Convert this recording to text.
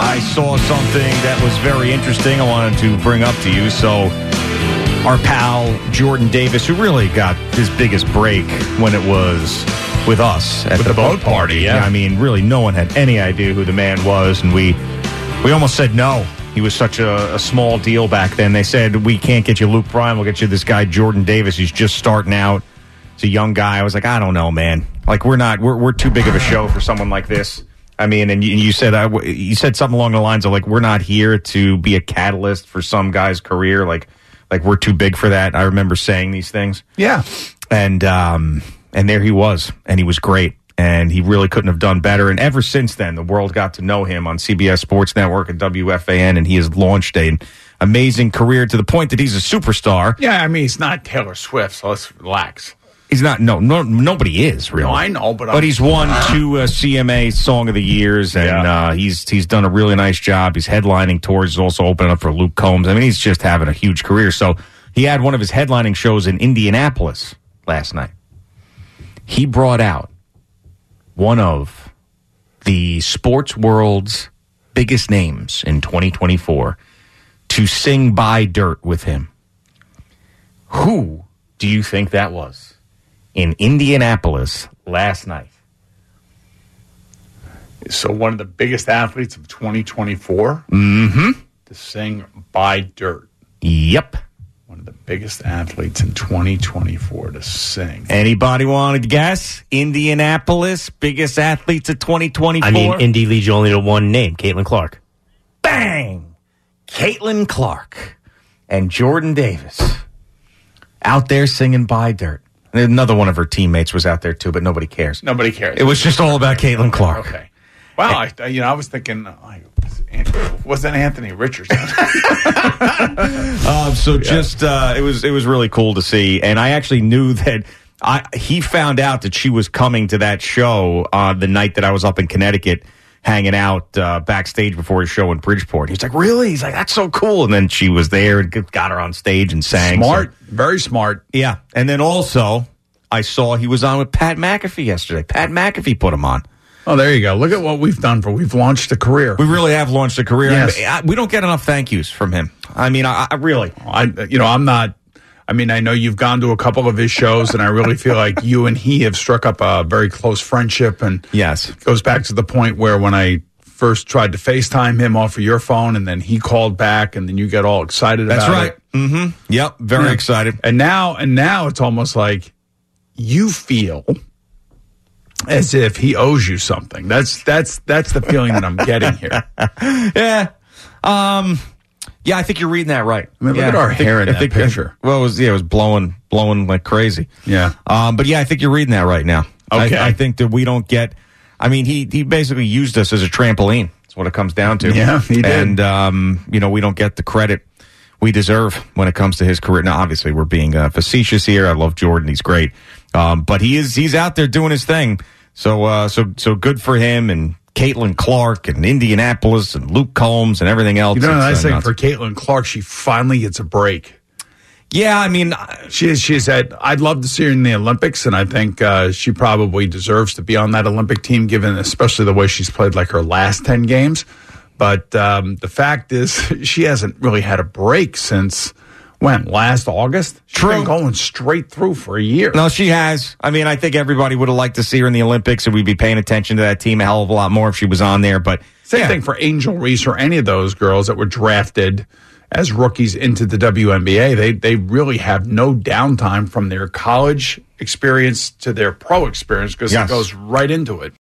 I saw something that was very interesting I wanted to bring up to you. So our pal Jordan Davis, who really got his biggest break when it was with us at the boat party. Yeah. I mean, really, no one had any idea who the man was, and we almost said no. He was such a small deal back then. They said, we can't get you Luke Bryan. We'll get you this guy, Jordan Davis. He's just starting out. He's a young guy. I was like, I don't know, man. Like, we're too big of a show for someone like this. I mean, and you said something along the lines of, like, we're not here to be a catalyst for some guy's career. Like we're too big for that. I remember saying these things. Yeah. And there he was, and he was great. And he really couldn't have done better. And ever since then, the world got to know him on CBS Sports Network and WFAN, and he has launched an amazing career to the point that he's a superstar. Yeah, I mean, he's not Taylor Swift, so let's relax. He's not. No, nobody is really. No, I know, but he's won 2 CMA Song of the Years, and he's done a really nice job. He's headlining tours. He's also opening up for Luke Combs. I mean, he's just having a huge career. So he had one of his headlining shows in Indianapolis last night. He brought out one of the sports world's biggest names in 2024 to sing "Buy Dirt" with him. Who do you think that was in Indianapolis last night? So one of the biggest athletes of 2024 Mm-hmm. to sing "Buy Dirt." Yep. One of the biggest athletes in 2024 to sing. Anybody want to guess? Indianapolis, biggest athletes of 2024? I mean, Indy leads you only to one name, Caitlin Clark. Bang! Caitlin Clark and Jordan Davis out there singing "Buy Dirt." And another one of her teammates was out there too, but nobody cares. Nobody cares. It was just all about Caitlin Clark. Okay. Wow, I was thinking, was that Anthony Richardson? It was really cool to see, and I actually knew that he found out that she was coming to that show the night that I was up in Connecticut hanging out backstage before his show in Bridgeport. He's like, really? He's like, that's so cool. And then she was there and got her on stage and sang. Smart, very smart. Yeah, and then also I saw he was on with Pat McAfee yesterday. Pat McAfee put him on. Oh, there you go. Look at what we've done we've launched a career. We really have launched a career. Yes. We don't get enough thank yous from him. I mean, I really. I'm not. I mean, I know you've gone to a couple of his shows, and I really feel like you and he have struck up a very close friendship. And yes, it goes back to the point where when I first tried to FaceTime him off of your phone, and then he called back, and then you got all excited about it. That's right. Mm-hmm. Yep, very excited. And now it's almost like you feel as if he owes you something. That's the feeling that I'm getting here. Yeah. Yeah, I think you're reading that right. I mean, look at our hair in that picture. Well, it was blowing like crazy. Yeah. But yeah, I think you're reading that right now. Okay. I think that we don't get. I mean, he basically used us as a trampoline. That's what it comes down to. Yeah, he did. And we don't get the credit we deserve when it comes to his career. Now, obviously, we're being facetious here. I love Jordan; he's great. But he's out there doing his thing. So good for him and Caitlin Clark and Indianapolis and Luke Combs and everything else. You know, the nice thing for Caitlin Clark, she finally gets a break. Yeah, I mean, she's had. I'd love to see her in the Olympics, and I think she probably deserves to be on that Olympic team, given especially the way she's played like her last 10 games. But the fact is, she hasn't really had a break since. When? Last August? She's been going straight through for a year. No, she has. I mean, I think everybody would have liked to see her in the Olympics, and we'd be paying attention to that team a hell of a lot more if she was on there. But Same thing for Angel Reese or any of those girls that were drafted as rookies into the WNBA. They really have no downtime from their college experience to their pro experience because it goes right into it.